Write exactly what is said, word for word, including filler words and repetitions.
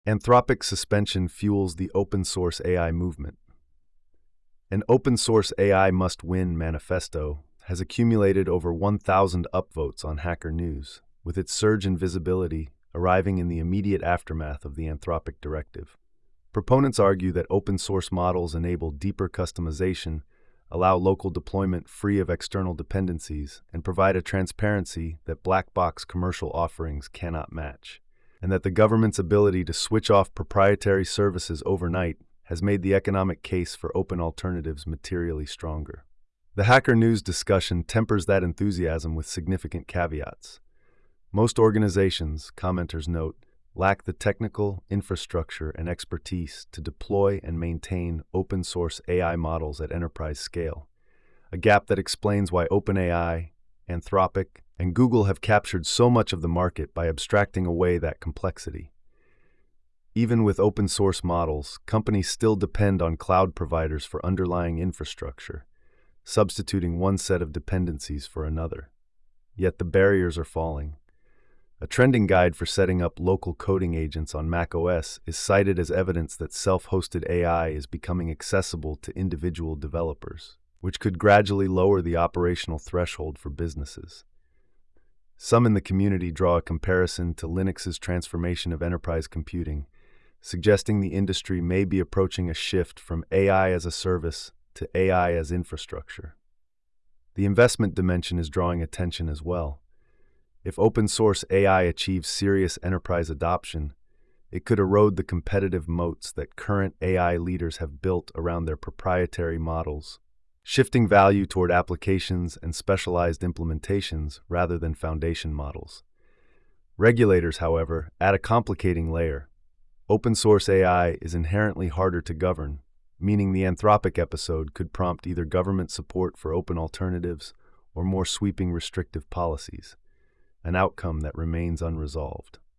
Anthropic suspension fuels the open-source A I movement. An open-source A I must-win manifesto has accumulated over one thousand upvotes on Hacker News, with its surge in visibility arriving in the immediate aftermath of the Anthropic directive. Proponents argue that open-source models enable deeper customization, allow local deployment free of external dependencies, and provide a transparency that black-box commercial offerings cannot match, and that the government's ability to switch off proprietary services overnight has made the economic case for open alternatives materially stronger. The Hacker News discussion tempers that enthusiasm with significant caveats. Most organizations, commenters note, lack the technical infrastructure and expertise to deploy and maintain open-source A I models at enterprise scale, a gap that explains why OpenAI, Anthropic, and Google have captured so much of the market by abstracting away that complexity. Even with open-source models, companies still depend on cloud providers for underlying infrastructure, substituting one set of dependencies for another. Yet the barriers are falling. A trending guide for setting up local coding agents on macOS is cited as evidence that self-hosted A I is becoming accessible to individual developers, which could gradually lower the operational threshold for businesses. Some in the community draw a comparison to Linux's transformation of enterprise computing, suggesting the industry may be approaching a shift from A I as a service to A I as infrastructure. The investment dimension is drawing attention as well. If open-source A I achieves serious enterprise adoption, it could erode the competitive moats that current A I leaders have built around their proprietary models, shifting value toward applications and specialized implementations rather than foundation models. Regulators, however, add a complicating layer. Open-source A I is inherently harder to govern, meaning the Anthropic episode could prompt either government support for open alternatives or more sweeping restrictive policies, an outcome that remains unresolved.